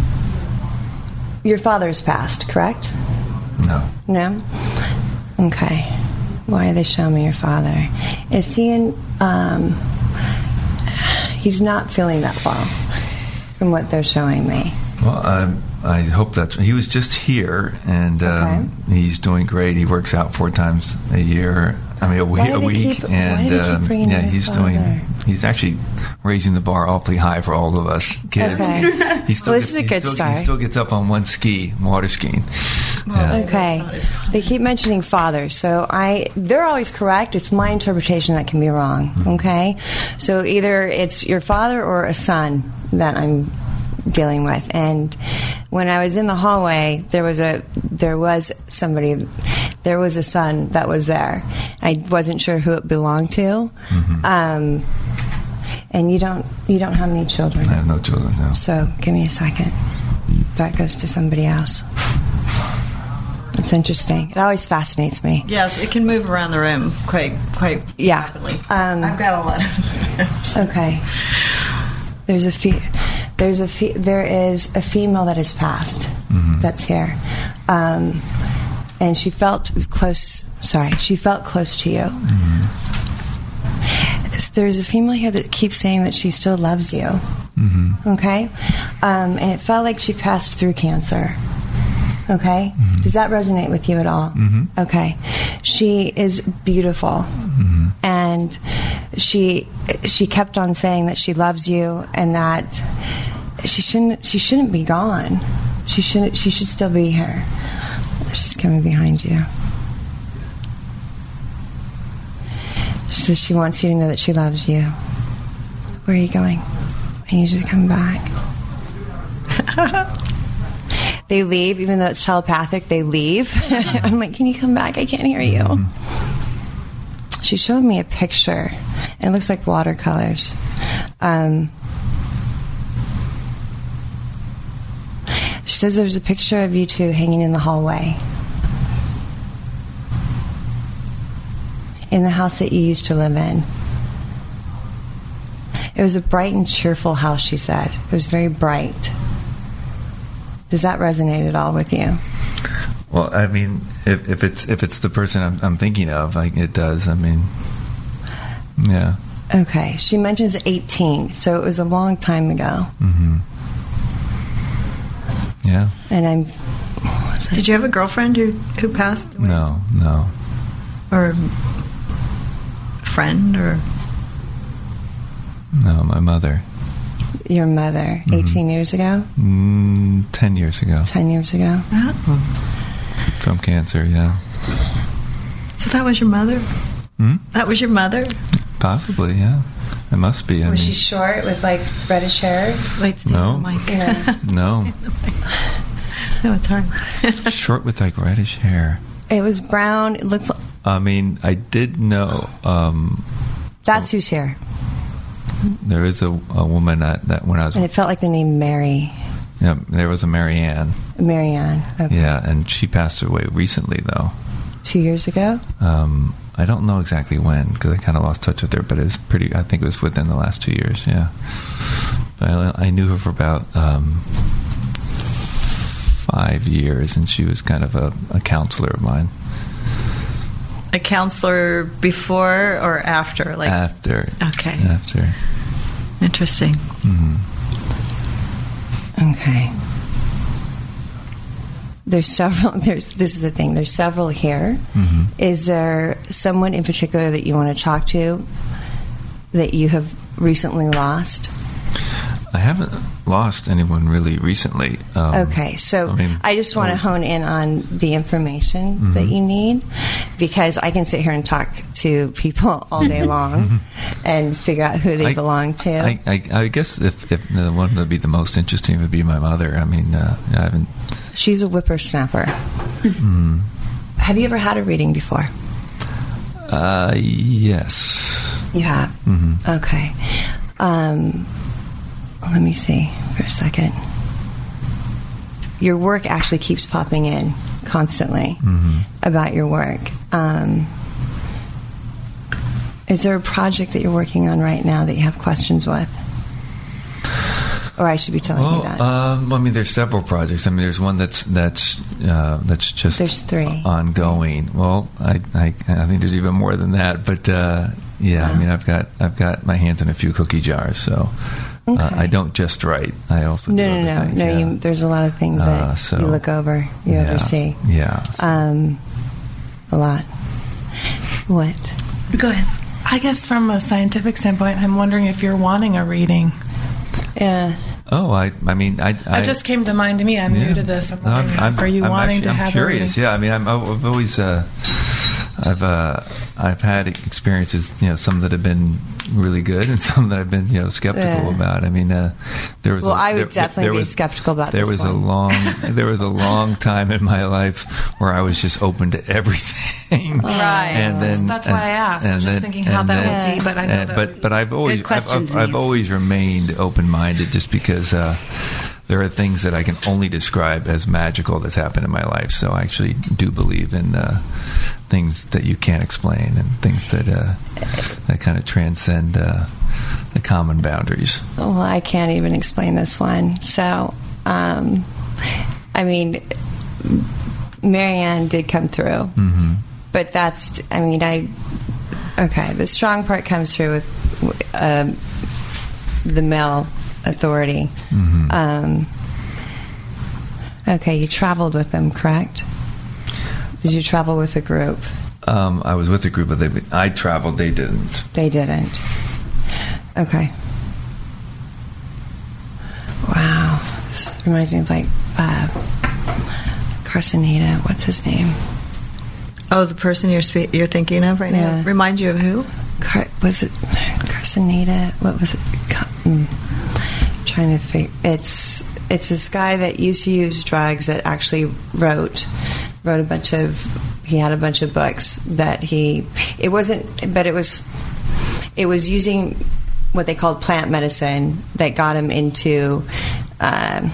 Your father's passed, correct? No. No? Okay. Why are they showing me your father? Is he in... Um, he's not feeling that well, from what they're showing me. Well, um, I hope that's. He was just here, and um, he's doing great. He works out four times a year. I mean, a, Why we- do a they week, keep- why and do they keep um, bringing yeah, in he's your doing. father? He's actually raising the bar awfully high for all of us kids. Okay. He still Well, gets- this is a he good still, start. He still gets up on one ski, water skiing. Yeah. Okay. They keep mentioning father, so I they're always correct. It's my interpretation that can be wrong. Okay, so either it's your father or a son that I'm dealing with. And when I was in the hallway, there was a there was somebody, there was a son that was there. I wasn't sure who it belonged to. Mm-hmm. Um, and you don't you don't have any children. I have no children now. So give me a second. That goes to somebody else. It's interesting. It always fascinates me. Yes, it can move around the room quite quite Yeah. rapidly. Um, I've got a lot of. Okay. There's a fe- there's a fe- there is a female that has passed. Mhm. That's here, um, and she felt close. Sorry, she felt close to you. Mm-hmm. There's a female here that keeps saying that she still loves you. Mm-hmm. Okay, um, and it felt like she passed through cancer. Okay, Mm-hmm. does that resonate with you at all? Mhm. Okay, she is beautiful, Mm-hmm. and she she kept on saying that she loves you and that she shouldn't she shouldn't be gone. She shouldn't she should still be here. She's coming behind you. She says she wants you to know that she loves you. Where are you going? I need you to come back. They leave, even though it's telepathic, they leave. I'm like, can you come back? I can't hear you. Mm-hmm. She showed me a picture. It looks like watercolors. Um, she says there's a picture of you two hanging in the hallway. In the house that you used to live in. It was a bright and cheerful house, she said. It was very bright. Does that resonate at all with you? Well, I mean, if, if it's if it's the person I'm, I'm thinking of, like it does. I mean, yeah. Okay. She mentions eighteen, so it was a long time ago. Mm-hmm. Yeah. And I'm. Did you have a girlfriend who who passed away? No, no. Or a friend or No, my mother. Your mother, eighteen years ago? Mm, ten years ago. ten years ago? From cancer, yeah. So that was your mother? Hmm? That was your mother? Possibly, yeah. It must be. I Was mean, she short with like reddish hair? Wait, stay No. on the mic. Yeah. no. No, it's hard. Short with like reddish hair. It was brown. It looked like. I mean, I did know um, That's who's here. there is a, a woman that, that when I was. And it felt like the name Mary. Yeah, there was a Marianne. Marianne. Okay. Yeah, and she passed away recently, though. Two years ago? Um, I don't know exactly when because I kind of lost touch with her, but it was pretty. I think it was within the last two years. Yeah, but I, I knew her for about um, five years, and she was kind of a, a counselor of mine. A counselor before or after? Like After. Okay. After. Interesting. Mm-hmm. Okay. There's several. There's this is the thing. There's several here. Mm-hmm. Is there someone in particular that you want to talk to that you have recently lost? I haven't lost anyone really recently. Um, Okay, so I mean, I just want to oh. hone in on the information Mm-hmm. that you need because I can sit here and talk to people all day long and figure out who they I- belong to. I, I, I guess if, if the one that would be the most interesting would be my mother. I mean, uh, I haven't. She's a whippersnapper. Mm, Have you ever had a reading before? uh, yes. You have? Mm-hmm. Okay. Um, let me see for a second. Your work actually keeps popping in constantly Mm-hmm. about your work. Um, is there a project that you're working on right now that you have questions with? Or I should be telling Well, you that. um, I mean, there's several projects. I mean, there's one that's that's uh, that's just There's three. ongoing. Well, I, I I think there's even more than that. But uh, yeah, Wow. I mean, I've got I've got my hands in a few cookie jars. So Okay. uh, I don't just write. I also no, do no, other no, things, no. yeah. You, there's a lot of things that Uh, so- you look over, you Yeah. oversee. Yeah. so- Um, a lot. What? Go ahead. I guess from a scientific standpoint, I'm wondering if you're wanting a reading. Yeah. oh, I I mean, I I It just came to mind to me. I'm yeah. new to this. I'm No, wondering for you I'm wanting actually, to I'm have curious. a reading. Yeah, I mean, I'm, I've always uh, I've uh, I've had experiences, you know, some that have been really good and some that I've been, you know, skeptical Yeah. about. I mean, uh, there was Well, a, I would there, definitely there be was, skeptical about there this was a one. long there was a long time in my life where I was just open to everything. Right. And then That's why I asked. I was just thinking how and that then- would be, but I know and- that but would but I've always I've, questions, I've, I've Denise. always remained open minded just because. Uh, there are things that I can only describe as magical that's happened in my life. So I actually do believe in uh, things that you can't explain and things that uh, that kind of transcend uh, the common boundaries. Well, I can't even explain this one. So, um, I mean, Marianne did come through, Mm-hmm. but that's, I mean, I, okay, the strong part comes through with um, the male authority. Mm-hmm. Um, okay, you traveled with them, correct? Did you travel with a group? Um, I was with a group, but they, I traveled. They didn't. They didn't. Okay. Wow. This reminds me of like uh, Carcinita. What's his name? Oh, the person you're spe- you're thinking of right Yeah. now. Remind you of who? Car- was it Carcinita? What was it? Car- mm, trying to figure. It's it's this guy that used to use drugs that actually wrote wrote a bunch of. He had a bunch of books that he. It wasn't, but it was. It was using what they called plant medicine that got him into um,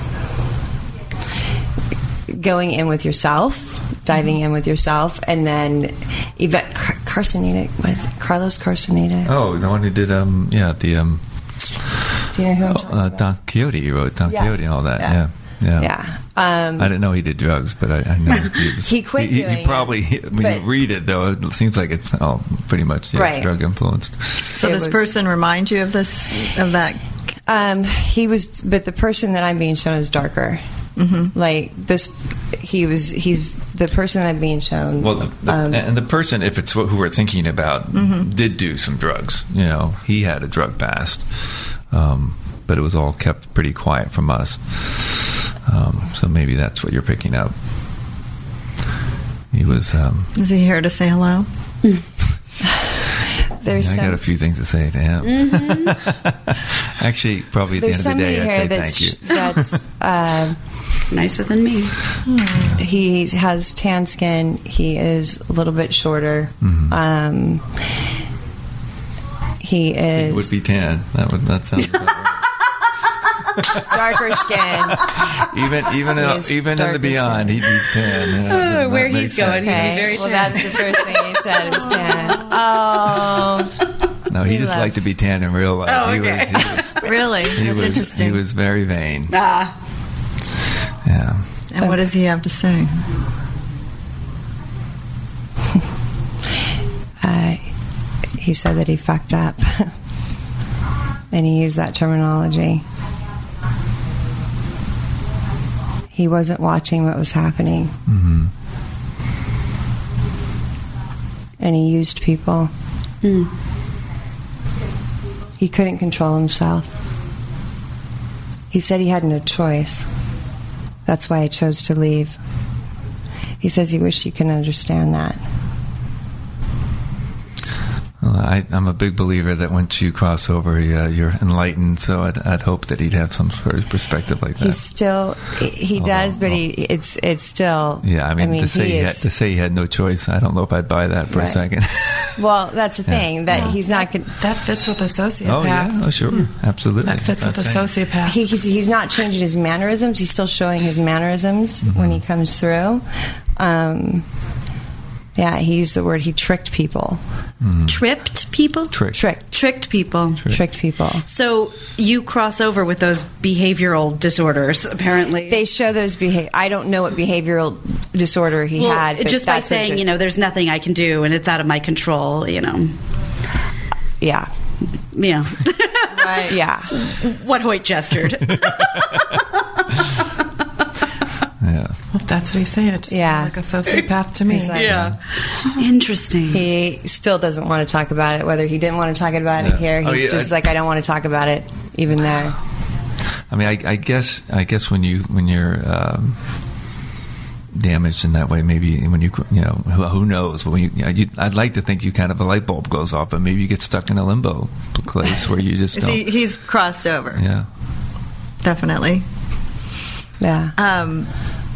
going in with yourself, diving in with yourself, and then Yvette Car- Carcinita. What is it? Carlos Carcinita. Oh, the one who did, um, yeah, the um, Do you know who I'm talking uh, about? Don Quixote. He wrote Don Yes. Quixote and all that. Yeah. Yeah, yeah. Yeah. Um, I didn't know he did drugs, but I, I know he, was, He quit He, doing he probably it, when but- you read it though, it seems like it's oh, pretty much yeah, Right. drug influenced. So It this was- person reminds you of this of that. Um, he was, but the person that I'm being shown is darker. Mm-hmm. Like this, he was. He's the person that I'm being shown. Well, the, the, um, and the person, if it's who we're thinking about, Mm-hmm. did do some drugs. You know, he had a drug past, um, but it was all kept pretty quiet from us. Um, so maybe that's what you're picking up. He was. Um, Is he here to say hello? there's I some, got a few things to say to him. Mm-hmm. Actually, probably at the there's end of the somebody day, I'd here say that's thank you. that's. Uh, Nicer than me. he has tan skin. He is a little bit shorter. Mm-hmm. Um, he is It would be tan. That would that sounds about right. darker skin. even even uh, He's even in the darker beyond, he'd be tan. Yeah, that- Where that he's makes going, sense. he's very well, tan. that's the first thing he said is tan. Oh, No, he He just left. liked to be tan in real life. Oh, he, okay. was, he was Really? he That's was interesting. he was very vain. Ah. Yeah. And what does he have to say? uh, he said that he fucked up, and he used that terminology. He wasn't watching what was happening, Mm-hmm. and he used people. Mm. He couldn't control himself. He said he had no choice. That's why he chose to leave. He says he wished you could understand that. Well, I, I'm a big believer that once you cross over, uh, you're enlightened. So I'd, I'd hope that he'd have some sort of perspective like that. He's still, he Although, does, but well, he it's it's still. Yeah, I mean, I mean to say he he, had, is, to say he had no choice, I don't know if I'd buy that for Right. a second. Well, that's the Yeah. thing that he's not going. That fits with a sociopath. Oh yeah, oh, sure, absolutely. That fits with a That's right. sociopath. He, he's, he's not changing his mannerisms. He's still showing his mannerisms Mm-hmm. when he comes through. Um, yeah, he used the word. He tricked people. Tripped people? Trick. Tricked. Tricked people. Tricked people. So you cross over with those behavioral disorders, apparently. They show those behavior. I don't know what behavioral disorder he well, had. But just by that's what saying, ju- you know, there's nothing I can do and it's out of my control, you know. Yeah. Yeah. Right. Yeah. What Hoyt gestured. Yeah. Well, if that's what he's saying. It just Yeah. sounded like a sociopath to me. He's like- yeah. Interesting. He still doesn't want to talk about it. Whether he didn't want to talk about it Yeah. here, he's Oh, yeah, just I- like, I don't want to talk about it, even there. I mean, I, I guess I guess when you when you're um, damaged in that way, maybe when you you know who, who knows? But when you, you, know, you, I'd like to think you kind of a light bulb goes off, but maybe you get stuck in a limbo place where you just don't. He, he's crossed over, Yeah. definitely. Yeah. Um,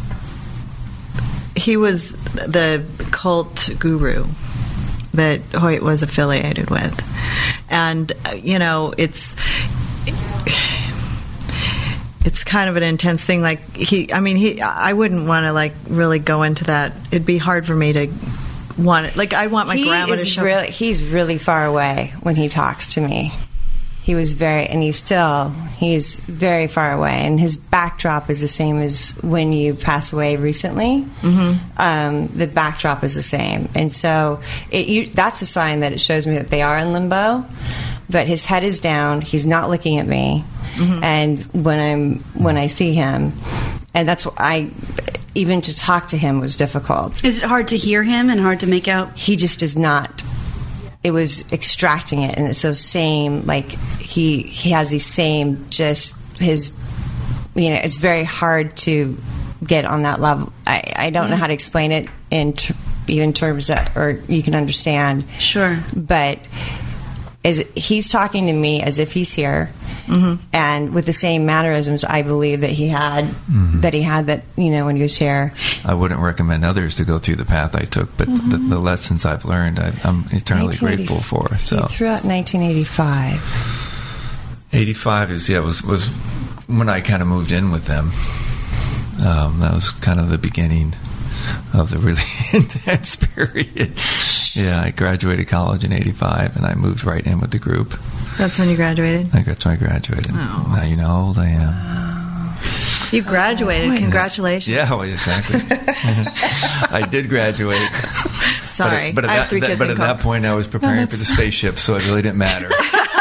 he was the cult guru that Hoyt was affiliated with, and uh, you know, it's it's kind of an intense thing. Like he, I mean, he, I wouldn't want to like really go into that. It'd be hard for me to want it. Like I want my he grandma to is show. really, he's really far away when he talks to me. He was very, and he's still, he's very far away, and his backdrop is the same as when you pass away recently. Mm-hmm. Um, the backdrop is the same, and so it, you, that's a sign that it shows me that they are in limbo. But his head is down; he's not looking at me, mm-hmm. and when I'm when I see him, and that's what I. Even to talk to him was difficult. Is it hard to hear him and hard to make out? He just does not. It was extracting it, and it's those same, like he he has these same, just his, you know, it's very hard to get on that level. I, I don't know how to explain it in ter- even terms that, or you can understand. Sure. But is he's talking to me as if he's here, mm-hmm. and with the same mannerisms I believe that he had, mm-hmm. that he had that you know when he was here. I wouldn't recommend others to go through the path I took, but mm-hmm. the, the lessons I've learned, I, I'm eternally grateful for. So he threw out nineteen eighty-five. eighty-five is yeah was was when I kind of moved in with them. Um, that was kind of the beginning of the really intense period. Yeah, I graduated college in eighty-five, and I moved right in with the group. That's when you graduated? I, that's when I graduated. Oh. Now you know how old I am. You graduated. Oh, Congratulations. Yeah, well, exactly. I did graduate. Sorry. But, at, but, I have at, three that, kids but in at college. that point, I was preparing for the spaceship, so it really didn't matter.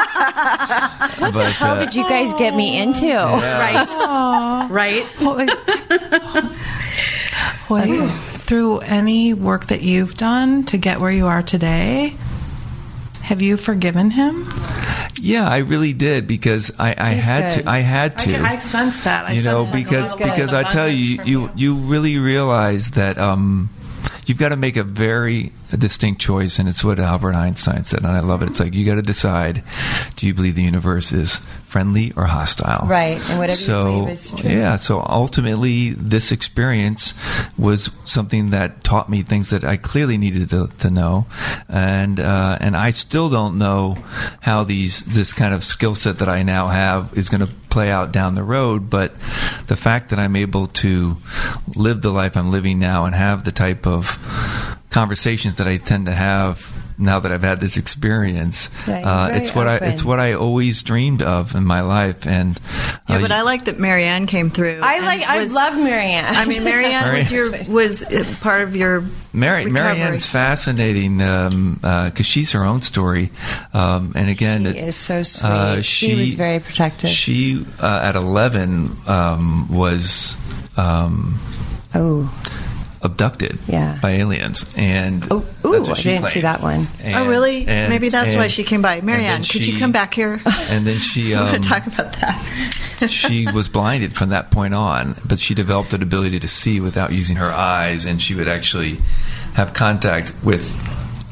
What but, the hell uh, did you guys get me into? Yeah. Right. Right. Hoyt, through any work that you've done to get where you are today, have you forgiven him? Yeah, I really did because I, I had good. to. I had to. I, can, I sense that. I you know, sense like a because little bit because of I tell you, abundance you from you really realize that um, you've got to make a very distinct choice, and it's what Albert Einstein said, and I love it. It's like you got to decide: do you believe the universe is friendly or hostile? Right, and whatever so, you believe is true. Yeah, so ultimately, this experience was something that taught me things that I clearly needed to, to know, and uh, and I still don't know how these this kind of skill set that I now have is going to play out down the road. But the fact that I'm able to live the life I'm living now and have the type of conversations that I tend to have now that I've had this experience, Yeah, you're uh, very it's what I open. it's what I always dreamed of in my life. And Yeah, uh, but I like that Marianne came through. I and like. I was- love Marianne. I mean, Marianne was your was uh, part of your Mary, recovery. Marianne's fascinating because um, uh, she's her own story, um, and again, She it- is so sweet. Uh, She was very protective. She uh, at eleven um, was um, oh, abducted Yeah. by aliens, and Oh, ooh, that's what I she didn't see claimed. that one. And- Oh, really? and- Maybe that's why and- she came by. and Marianne, then could you she- come back here? And then she I want um, to talk about that. she was blinded from that point on, but she developed an ability to see without using her eyes, and she would actually have contact with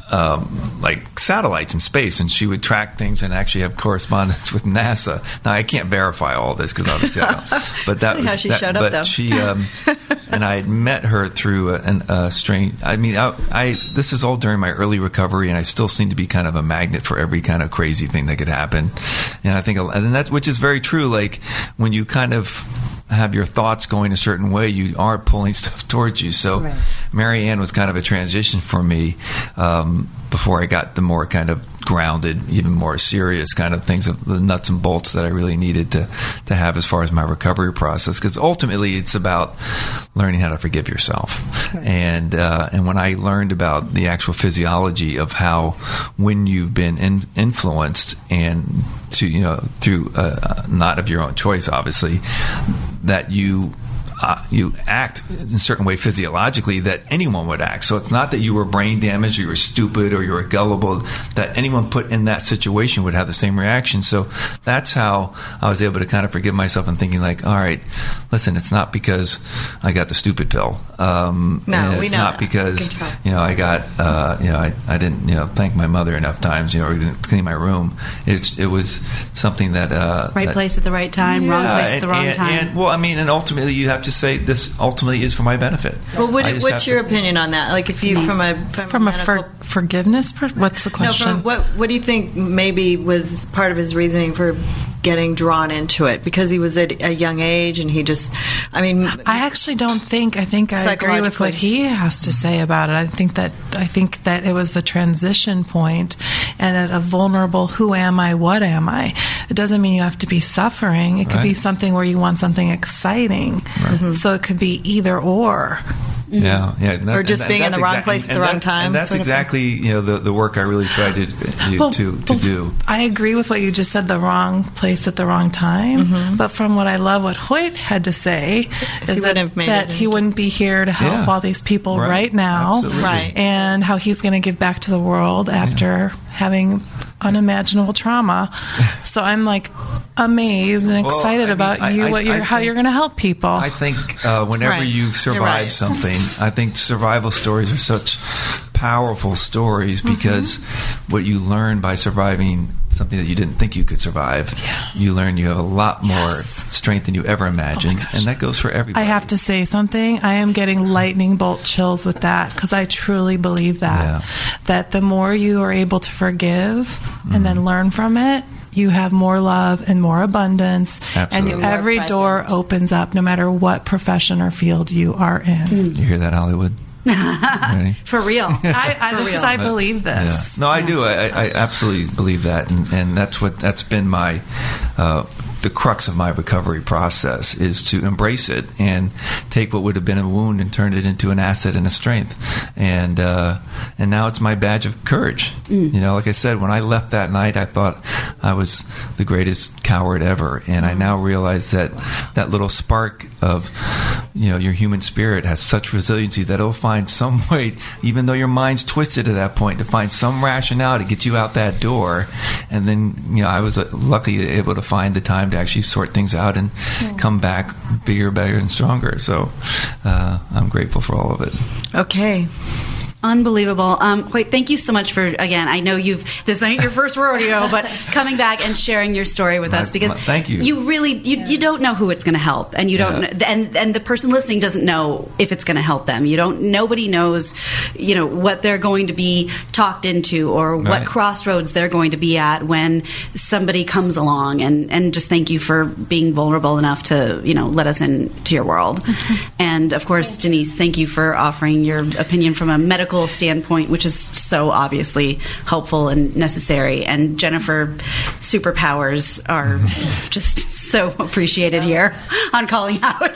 um, like satellites in space, and she would track things and actually have correspondence with NASA. Now I can't verify all this because obviously I don't. But that was how she that, showed up, but though. she um, and I had met her through a, an, a strange. I mean, I, I this is all during my early recovery, and I still seem to be kind of a magnet for every kind of crazy thing that could happen. And I think, and that's which is very true. Like when you kind of have your thoughts going a certain way, you are pulling stuff towards you. So Right. Mary Ann was kind of a transition for me um, before I got the more kind of grounded, even more serious kind of things, of the nuts and bolts that I really needed to, to have as far as my recovery process. Because ultimately it's about learning how to forgive yourself. Right. And, uh, and when I learned about the actual physiology of how when you've been in, influenced and to, you know, through uh, not of your own choice, obviously, that you uh, you act in a certain way physiologically that anyone would act. So it's not that you were brain damaged or you were stupid or you were gullible, that anyone put in that situation would have the same reaction. So that's how I was able to kind of forgive myself and thinking like, all right, listen, it's not because I got the stupid pill. Um, No, and we it's know not that. because, Good job. you know, I got, uh, you know, I, I didn't, you know, thank my mother enough times, you know, or didn't clean my room. It's, it was something that, uh, Right that, place at the right time, wrong yeah, place at the and- wrong and- time. and, well, I mean, and ultimately you have to say this ultimately is for my benefit. Well, what, I just what's have your to- opinion on that? Like, if you Denise. from a from, From a medical- for, forgiveness, per, what's the no, question? from what what do you think maybe was part of his reasoning for getting drawn into it? Because he was at a young age, and he just, I mean, I actually don't think. I think I agree with what he has to say about it. I think that I think that it was the transition point, and at a vulnerable "Who am I? What am I?" It doesn't mean you have to be suffering. It could be Right. something where you want something exciting. So it could be either or. Yeah, yeah, and that- Or just and being in that's the wrong exact- place at and the wrong that- time, And that's sort of thing. exactly you know the, the work I really tried to to, Well, to, to well, do. I agree with what you just said, the wrong place at the wrong time. Mm-hmm. But from what I love what Hoyt had to say He is wouldn't that, have made that it he into- wouldn't be here to help Yeah. all these people Right. right, now. Absolutely. Right. And how he's going to give back to the world after having unimaginable trauma. So I'm like amazed and Well, excited I mean, about I- you, I- what you're, I how think- you're going to help people. I think uh, whenever Right. you You're survive right. something, I think survival stories are such powerful stories because what you learn by surviving something that you didn't think you could survive, you learn you have a lot more Yes. strength than you ever imagined, and that goes for everybody. I have to say something. I am getting lightning bolt chills with that because I truly believe that. Yeah. That the more you are able to forgive Mm-hmm. and then learn from it, you have more love and more abundance. Absolutely. And More every present. door opens up no matter what profession or field you are in. You hear that, Hollywood? Ready? For real. I, I, For this is, real. I believe this. Yeah. No, I do. I, I absolutely believe that, and, and that's what that's been my uh, the crux of my recovery process is to embrace it and take what would have been a wound and turn it into an asset and a strength, and uh, and now it's my badge of courage. Mm. You know, like I said, when I left that night, I thought I was the greatest coward ever, and I now realize that that little spark of you know your human spirit has such resiliency that it'll find some way, even though your mind's twisted at that point, to find some rationale to get you out that door. And then you know I was uh, luckily able to find the time to actually sort things out and mm. come back bigger, better, and stronger. So uh, I'm grateful for all of it. okay. Unbelievable. Um, wait, thank you so much for, again, I know you've, this ain't your first rodeo, but coming back and sharing your story with My- us because my- thank you. you really, you, you don't know who it's going to help and you don't, Yeah. know, and, and the person listening doesn't know if it's going to help them. You don't, nobody knows, you know, what they're going to be talked into or what Right. crossroads they're going to be at when somebody comes along and, and just thank you for being vulnerable enough to, you know, let us into your world. And of course, Denise, thank you for offering your opinion from a medical standpoint, which is so obviously helpful and necessary. And Jennifer, superpowers are just so appreciated here on Calling Out.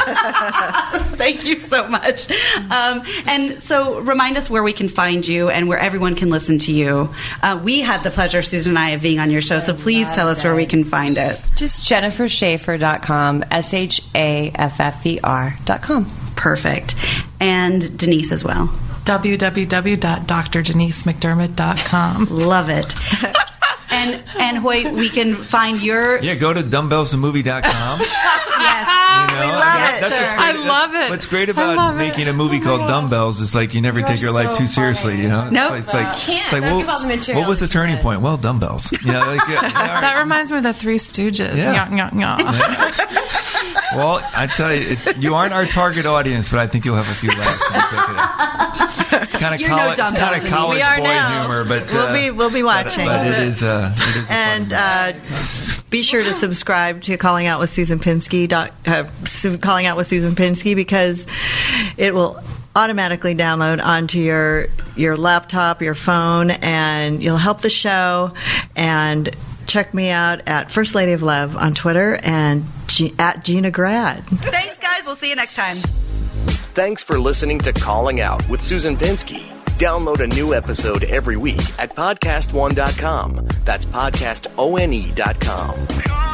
Thank you so much. Um, and so remind us where we can find you and where everyone can listen to you. Uh, we had the pleasure, Susan and I, of being on your show, so please tell us where we can find it. Just jennifer schaefer dot com, S H A F F E R dot com. Perfect. And Denise as well. w w w dot d r denise mcdermott dot com. Love it. And And and Hoyt, we can find your Yeah, go to dumbbells the movie dot com. yes. You know, We love yeah, it, that's sir. what's great. I love it. What's great I about love it. making a movie Oh my called God. Dumbbells is like you never You take are your life so too seriously. funny. You know, Nope. it's like Can't. it's like Don't what, give all the material what was the to turning it. point? Well, dumbbells. You know, like, yeah, yeah, all right. That reminds me of the Three Stooges. Yeah. Nyah, nyah, nyah. Well, I tell you, it, you aren't our target audience, but I think you'll have a few laughs when you check it out. It's kind of You're no college, dumbbell kind of to me. college We are boy now. humor, but We'll uh, be- we'll be watching. But, but it is, uh, it is a And fun movie. uh, be sure to subscribe to Calling Out with Susan Pinsky, dot, uh, Su- Calling Out with Susan Pinsky, because it will automatically download onto your your laptop, your phone, and you'll help the show. And check me out at First Lady of Love on Twitter and G- at Gina Grad. Thanks, guys. We'll see you next time. Thanks for listening to Calling Out with Susan Pinsky. Download a new episode every week at podcast one dot com. That's podcast one dot com.